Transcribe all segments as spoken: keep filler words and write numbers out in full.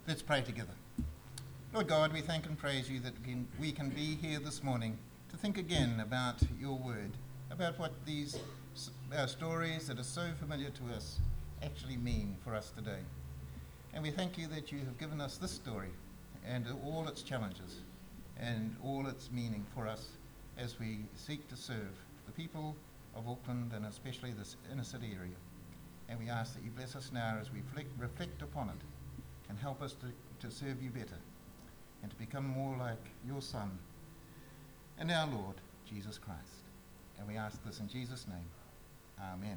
Let's pray together. Lord God, we thank and praise you that we can be here this morning to think again about your word, about what these uh, stories that are so familiar to us actually mean for us today. And we thank you that you have given us this story and all its challenges and all its meaning for us as we seek to serve the people of Auckland and especially this inner city area. And we ask that you bless us now as we reflect, reflect upon it and help us to, to serve you better and to become more like your Son and our Lord, Jesus Christ. And we ask this in Jesus' name. Amen.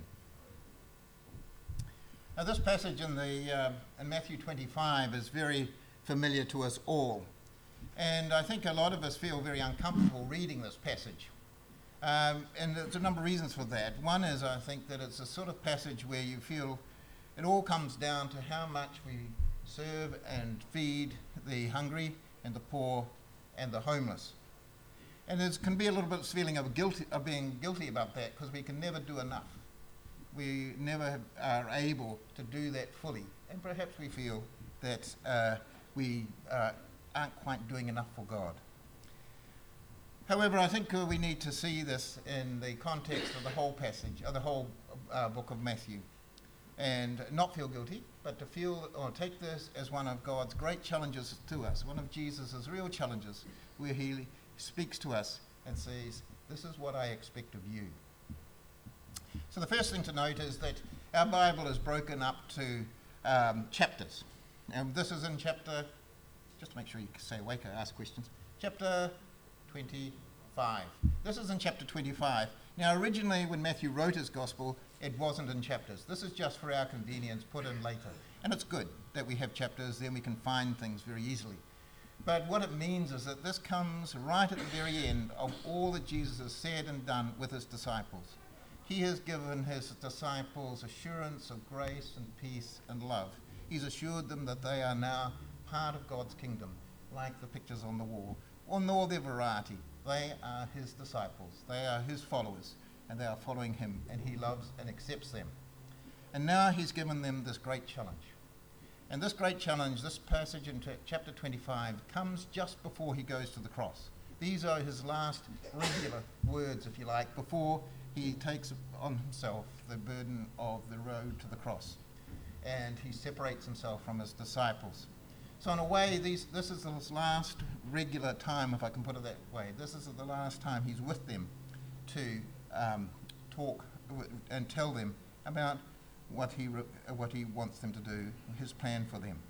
Now this passage in, the, uh, in Matthew twenty-five is very familiar to us all. And I think a lot of us feel very uncomfortable reading this passage. Um, and there's a number of reasons for that. One is, I think, that it's a sort of passage where you feel it all comes down to how much we serve and feed the hungry and the poor and the homeless. And there can be a little bit of feeling of, guilty, of being guilty about that because we can never do enough. We never are able to do that fully. And perhaps we feel that uh, we uh, aren't quite doing enough for God. However, I think uh, we need to see this in the context of the whole passage, of the whole uh, book of Matthew, and not feel guilty, but to feel or take this as one of God's great challenges to us, one of Jesus' real challenges, where he speaks to us and says, this is what I expect of you. So the first thing to note is that our Bible is broken up to um, chapters. And this is in chapter, just to make sure you stay awake, I ask questions, chapter twenty-five. This is in chapter twenty-five. Now originally when Matthew wrote his gospel, it wasn't in chapters. This is just for our convenience, put in later. And it's good that we have chapters, then we can find things very easily. But what it means is that this comes right at the very end of all that Jesus has said and done with his disciples. He has given his disciples assurance of grace and peace and love. He's assured them that they are now part of God's kingdom, like the pictures on the wall, on all their variety. They are his disciples. They are his followers, and they are following him, and he loves and accepts them. And now he's given them this great challenge. And this great challenge, this passage in chapter twenty-five, comes just before he goes to the cross. These are his last regular words, if you like, before he takes on himself the burden of the road to the cross. And he separates himself from his disciples. So in a way, these, this is his last regular time, if I can put it that way. This is the last time he's with them to um, talk w- and tell them about what he, re- what he wants them to do, his plan for them.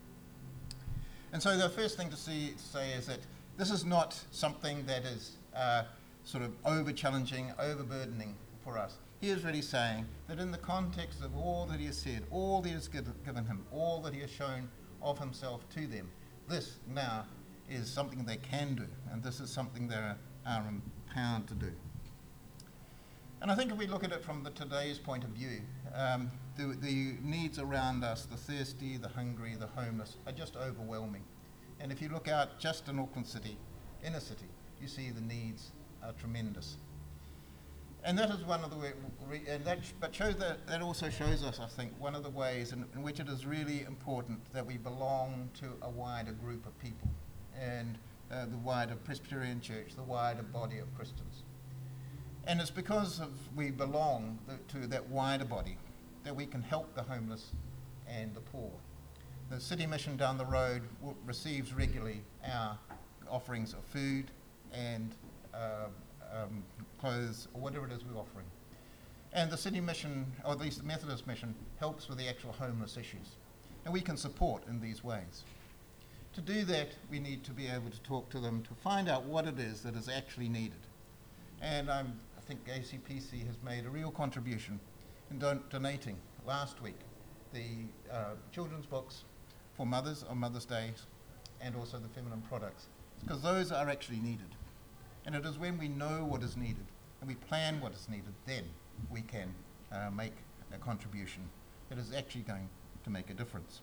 And so the first thing to see, say is that this is not something that is uh, sort of over-challenging, overburdening for us. He is really saying that in the context of all that he has said, all that he has given him, all that he has shown of himself to them, this now is something they can do, and this is something they are, are empowered to do. And I think if we look at it from the today's point of view, um, the, the needs around us, the thirsty, the hungry, the homeless, are just overwhelming. And if you look out just in Auckland City, inner city, you see the needs are tremendous. And that is one of the way, and that, but shows that, that also shows us, I think, one of the ways in, in which it is really important that we belong to a wider group of people, and uh, the wider Presbyterian Church, the wider body of Christians. And it's because of we belong to that wider body that we can help the homeless and the poor. The city mission down the road w- receives regularly our offerings of food and uh, um, clothes, or whatever it is we're offering. And the city mission, or at least the Methodist mission, helps with the actual homeless issues. And we can support in these ways. To do that, we need to be able to talk to them to find out what it is that is actually needed. And I'm, I think A C P C has made a real contribution in don- donating last week the uh, children's books for mothers on Mother's Day, and also the feminine products, because those are actually needed. And it is when we know what is needed and we plan what is needed, then we can uh, make a contribution that is actually going to make a difference.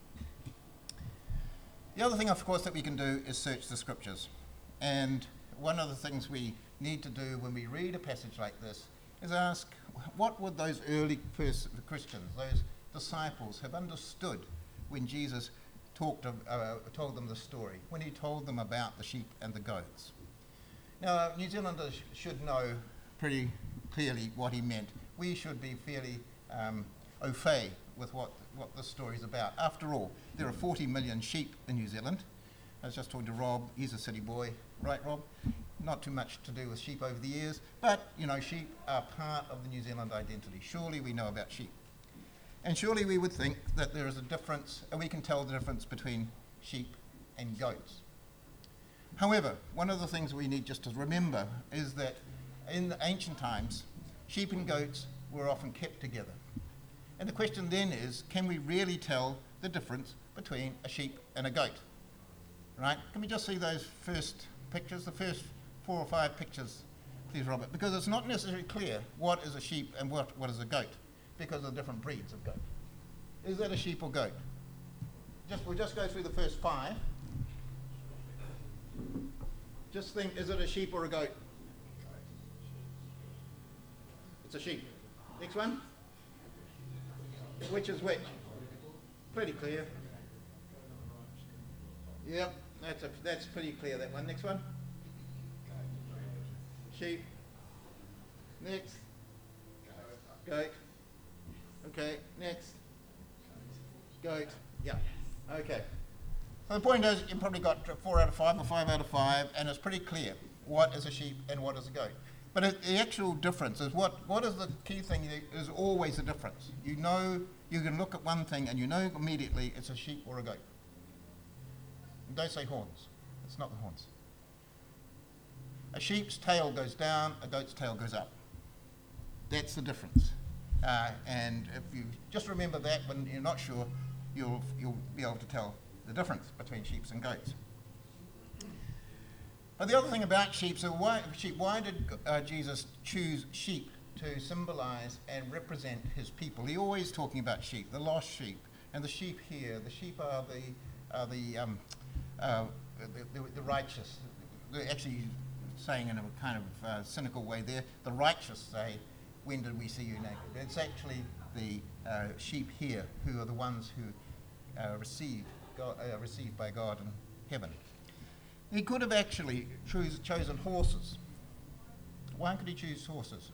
The other thing, of course, that we can do is search the scriptures. And one of the things we need to do when we read a passage like this is ask, what would those early pers- Christians, those disciples, have understood when Jesus talked of, uh, told them the story, when he told them about the sheep and the goats. Now, New Zealanders sh- should know pretty clearly what he meant. We should be fairly um, au fait with what, what this story is about. After all, there are forty million sheep in New Zealand. I was just talking to Rob, he's a city boy, right Rob? Not too much to do with sheep over the years, but you know, sheep are part of the New Zealand identity. Surely we know about sheep. And surely we would think that there is a difference, and we can tell the difference between sheep and goats. However, one of the things we need just to remember is that in the ancient times, sheep and goats were often kept together. And the question then is, can we really tell the difference between a sheep and a goat? Right? Can we just see those first pictures, the first four or five pictures, please, Robert? Because it's not necessarily clear what is a sheep and what, what is a goat, because of the different breeds of goat. Is that a sheep or goat? Just, we'll just go through the first five. Just think, is it a sheep or a goat? It's a sheep. Next one. Which is which? Pretty clear. Yep, that's, a, that's pretty clear, that one. Next one. Sheep. Next. Goat. Okay, next. Goat. Yeah. Okay. So the point is, you've probably got four out of five or five out of five, and it's pretty clear what is a sheep and what is a goat. But it, the actual difference is what, what is the key thing is always a difference. You know, you can look at one thing and you know immediately it's a sheep or a goat. And don't say horns. It's not the horns. A sheep's tail goes down, a goat's tail goes up. That's the difference. Uh, and if you just remember that when you're not sure, you'll, you'll be able to tell the difference between sheep and goats. But the other thing about sheep, so why, sheep, why did uh, Jesus choose sheep to symbolize and represent his people? He always talking about sheep, the lost sheep, and the sheep here. The sheep are the, are the, um, uh, the, the, the righteous. They're actually saying in a kind of uh, cynical way there, the righteous say, when did we see you naked? It's actually the uh, sheep here who are the ones who uh, received, God, uh, received by God in heaven. He could have actually choose, chosen horses. Why could he choose horses?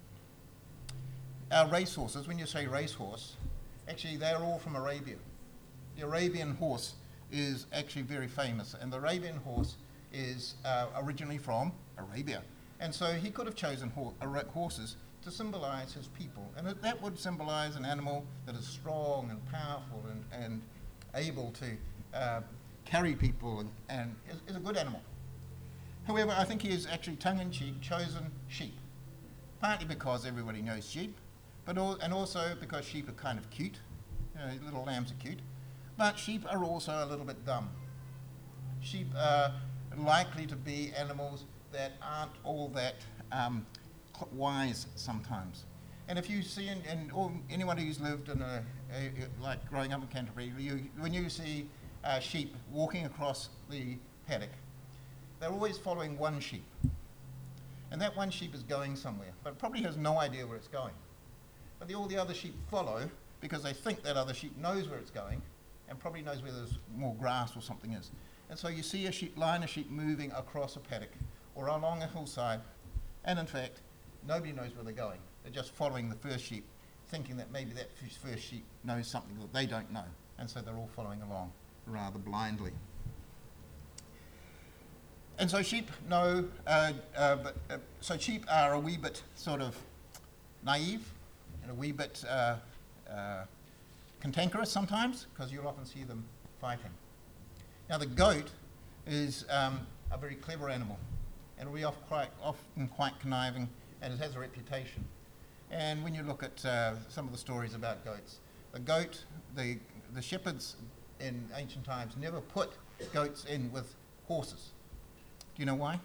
Our race horses, when you say racehorse, actually they're all from Arabia. The Arabian horse is actually very famous, and the Arabian horse is uh, originally from Arabia. And so he could have chosen ho- horses to symbolize his people. And that would symbolize an animal that is strong and powerful and, and able to uh, carry people and, and is, is a good animal. However, I think he has actually tongue-in-cheek chosen sheep, partly because everybody knows sheep, but al- and also because sheep are kind of cute. You know, little lambs are cute, but sheep are also a little bit dumb. Sheep are likely to be animals that aren't all that um, wise sometimes. And if you see, in, in or anyone who's lived in a, a, like growing up in Canterbury, you, when you see uh, sheep walking across the paddock, they're always following one sheep. And that one sheep is going somewhere, but probably has no idea where it's going. But the, all the other sheep follow because they think that other sheep knows where it's going and probably knows where there's more grass or something is. And so you see a sheep, line of sheep moving across a paddock or along a hillside, and in fact, nobody knows where they're going. They're just following the first sheep, thinking that maybe that first sheep knows something that they don't know. And so they're all following along rather blindly. And so sheep know, uh, uh, but, uh, so sheep are a wee bit sort of naive and a wee bit uh, uh, cantankerous sometimes, because you'll often see them fighting. Now the goat is um, a very clever animal, and we are quite often quite conniving, and it has a reputation. And when you look at uh, some of the stories about goats, the goat, the the shepherds in ancient times never put goats in with horses. Do you know why?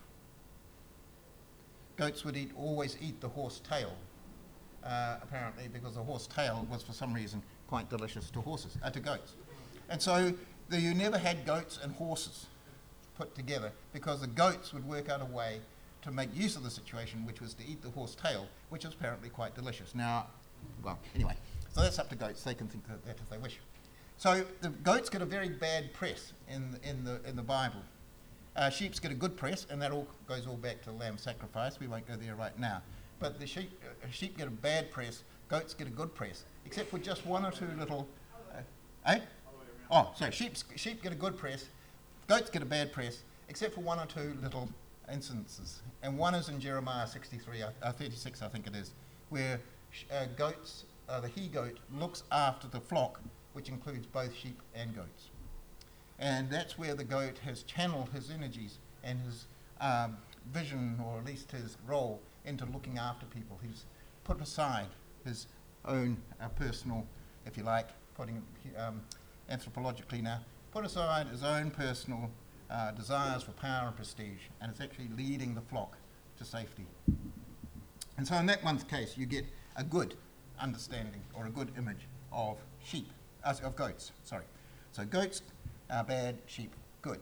Goats would eat always eat the horse tail, uh, apparently, because the horse tail was for some reason quite delicious to horses, uh, to goats. And so the, you never had goats and horses put together, because the goats would work out a way to make use of the situation, which was to eat the horse tail, which is apparently quite delicious. Now, well, anyway, so that's up to goats. They can think that, that if they wish. So the goats get a very bad press in the, in the in the Bible. Uh, sheeps get a good press, and that all goes all back to lamb sacrifice. We won't go there right now. But the sheep uh, sheep get a bad press. Goats get a good press, except for just one or two little. Uh, eh? Oh, sorry. Sheep sheep get a good press. Goats get a bad press, except for one or two little instances. And one is in Jeremiah sixty-three, uh, thirty-six, I think it is, where uh, goats, uh, the he-goat, looks after the flock, which includes both sheep and goats. And that's where the goat has channeled his energies and his um, vision, or at least his role, into looking after people. He's put aside his own uh, personal, if you like, putting it um, anthropologically now, put aside his own personal uh, desires for power and prestige, and it's actually leading the flock to safety. And so in that one's case, you get a good understanding or a good image of sheep, uh, of goats, sorry. So goats are bad, sheep good.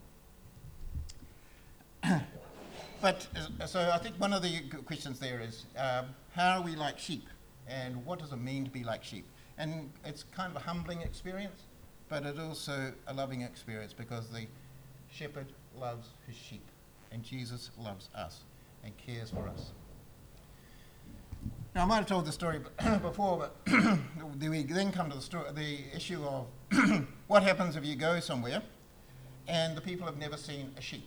But uh, so I think one of the questions there is, um, how are we like sheep? And what does it mean to be like sheep? And it's kind of a humbling experience, but it's also a loving experience, because the shepherd loves his sheep, and Jesus loves us and cares for us. Now, I might have told the story before, but we then come to the, story, the issue of what happens if you go somewhere and the people have never seen a sheep.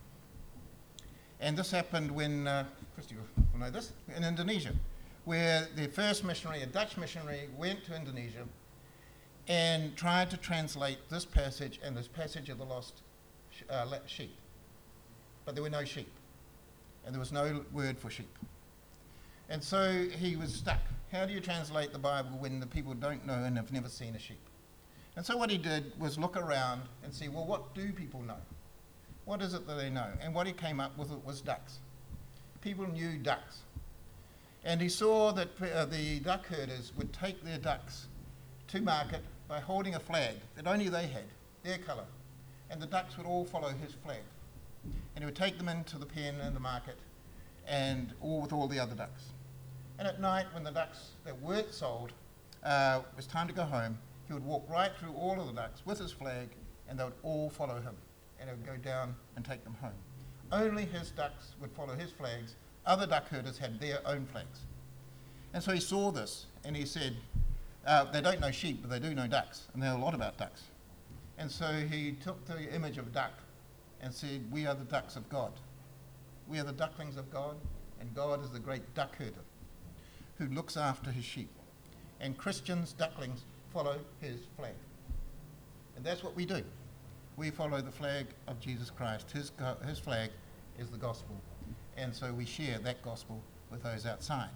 And this happened when, uh, Christy will know this, in Indonesia, where the first missionary, a Dutch missionary, went to Indonesia and tried to translate this passage and this passage of the lost sh- uh, sheep. But there were no sheep, and there was no word for sheep. And so he was stuck. How do you translate the Bible when the people don't know and have never seen a sheep? And so what he did was look around and see, well, what do people know? What is it that they know? And what he came up with was ducks. People knew ducks. And he saw that uh, the duck herders would take their ducks to market by holding a flag that only they had, their colour. And the ducks would all follow his flag. And he would take them into the pen and the market, and all with all the other ducks. And at night, when the ducks that weren't sold, uh, it was time to go home, he would walk right through all of the ducks with his flag, and they would all follow him, and he would go down and take them home. Only his ducks would follow his flags. Other duck herders had their own flags. And so he saw this, and he said, uh, they don't know sheep, but they do know ducks, and they know a lot about ducks. And so he took the image of duck and said, we are the ducks of God. We are the ducklings of God, and God is the great duck herder who looks after his sheep. And Christians, ducklings, follow his flag. And that's what we do. We follow the flag of Jesus Christ. His, go- his flag is the gospel. And so we share that gospel with those outside.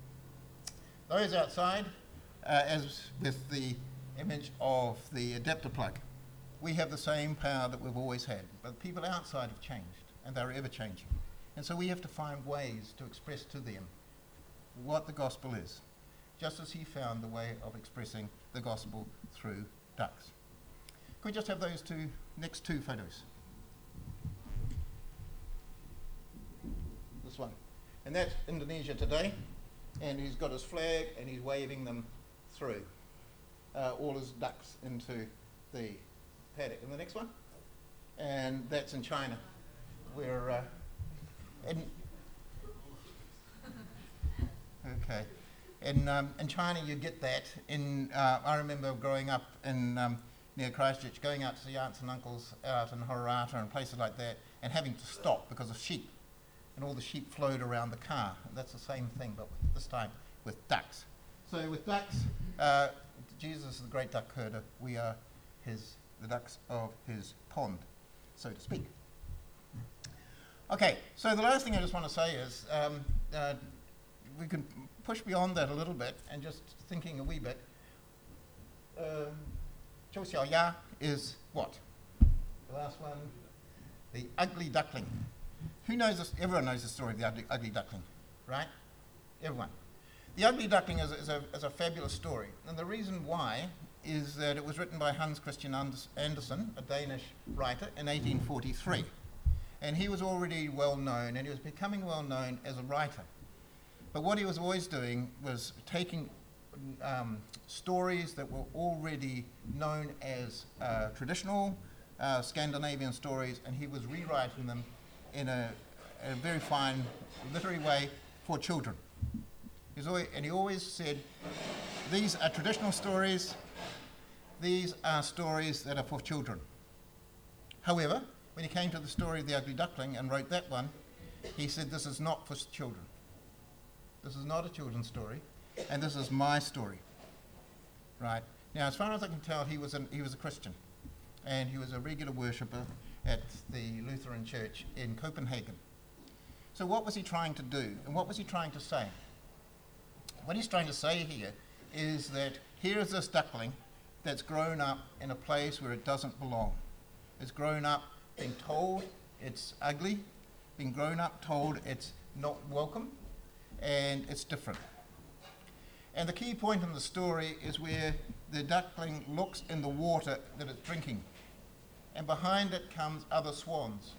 Those outside, uh, as with the image of the adapter plug, we have the same power that we've always had. But people outside have changed, and they're ever changing. And so we have to find ways to express to them what the gospel is, just as he found the way of expressing the gospel through ducks. Can we just have those two next two photos? This one. And that's Indonesia today, and he's got his flag and he's waving them through, uh, all his ducks into the paddock. And the next one? And that's in China, where uh, in okay, in um, in China you get that. In uh, I remember growing up in um, near Christchurch, going out to see aunts and uncles out in Horata and places like that, and having to stop because of sheep, and all the sheep flowed around the car. And that's the same thing, but this time with ducks. So with ducks, uh, Jesus is the great duck herder. We are his the ducks of his pond, so to speak. Okay, so the last thing I just want to say is um, uh, we can push beyond that a little bit and just thinking a wee bit. Um, Zhou Xiaoya is what? The last one, the ugly duckling. Who knows this? Everyone knows the story of the ugly, ugly duckling, right? Everyone. The ugly duckling is, is, a, is a fabulous story, and the reason why is that it was written by Hans Christian Andersen, a Danish writer, in eighteen forty-three. And he was already well known, and he was becoming well known as a writer. But what he was always doing was taking um, stories that were already known as uh, traditional uh, Scandinavian stories, and he was rewriting them in a, a very fine literary way for children. He's always, and he always said, these are traditional stories, these are stories that are for children. However, when he came to the story of the Ugly Duckling and wrote that one, he said, this is not for children. This is not a children's story, and this is my story. Right? Now, as far as I can tell, he was, an, he was a Christian, and he was a regular worshipper at the Lutheran Church in Copenhagen. So what was he trying to do, and what was he trying to say? What he's trying to say here is that here is this duckling that's grown up in a place where it doesn't belong. It's grown up being told it's ugly, being grown up told it's not welcome, and it's different. And the key point in the story is where the duckling looks in the water that it's drinking, and behind it comes other swans.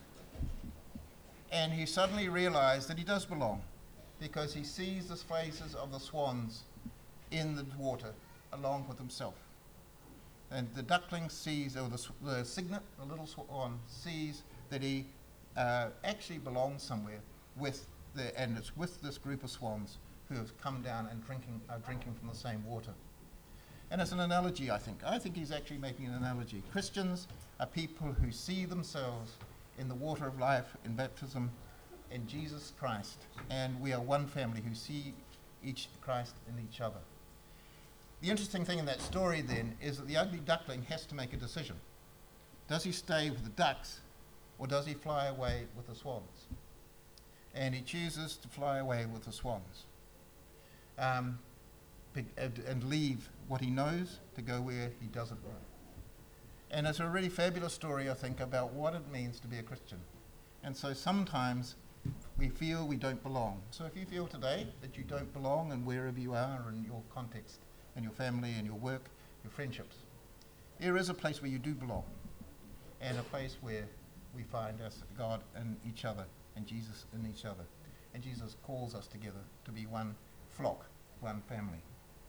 And he suddenly realized that he does belong, because he sees the faces of the swans in the water along with himself. And the duckling sees, or the, sw- the cygnet, the little swan, sees that he uh, actually belongs somewhere with the, and it's with this group of swans who have come down and drinking, are drinking from the same water. And it's an analogy, I think. I think he's actually making an analogy. Christians are people who see themselves in the water of life, in baptism, in Jesus Christ. And we are one family who see each Christ in each other. The interesting thing in that story then is that the ugly duckling has to make a decision. Does he stay with the ducks, or does he fly away with the swans? And he chooses to fly away with the swans, um, and, and leave what he knows to go where he doesn't know. And it's a really fabulous story, I think, about what it means to be a Christian. And so sometimes we feel we don't belong. So if you feel today that you don't belong, and wherever you are in your context, and your family, and your work, your friendships, there is a place where you do belong, and a place where we find us, God in each other, and Jesus in each other. And Jesus calls us together to be one flock, one family.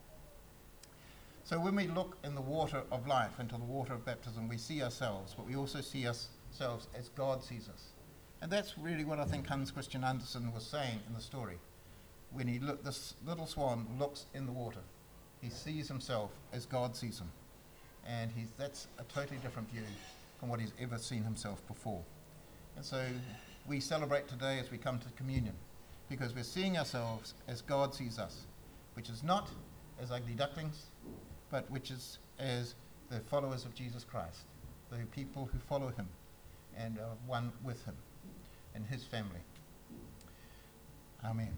So when we look in the water of life, into the water of baptism, we see ourselves, but we also see ourselves as God sees us. And that's really what I think Hans Christian Andersen was saying in the story. When he look, this little swan looks in the water, he sees himself as God sees him. And he's, that's a totally different view from what he's ever seen himself before. And so we celebrate today as we come to communion, because we're seeing ourselves as God sees us, which is not as ugly ducklings, but which is as the followers of Jesus Christ, the people who follow him and are one with him and his family. Amen.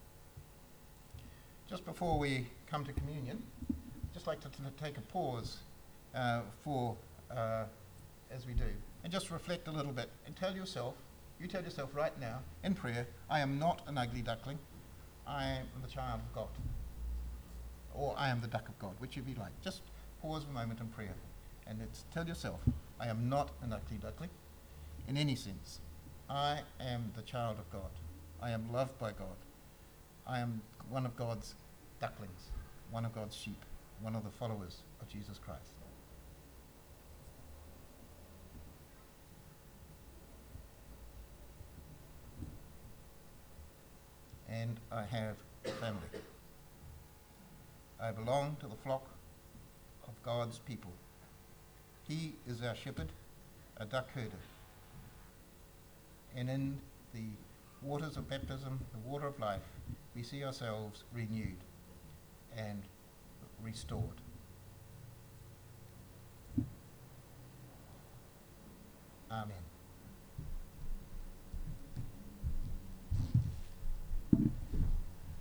Just before we come to communion, I'd just like to t- take a pause uh, for, uh, as we do, and just reflect a little bit and tell yourself, you tell yourself right now in prayer, I am not an ugly duckling, I am the child of God. Or I am the duck of God, whichever you like. Just pause a moment in prayer and it's, tell yourself, I am not an ugly duckling in any sense. I am the child of God. I am loved by God. I am one of God's ducklings, one of God's sheep, one of the followers of Jesus Christ. And I have a family. I belong to the flock of God's people. He is our shepherd, a duck herder. And in the waters of baptism, the water of life, we see ourselves renewed and restored. Amen.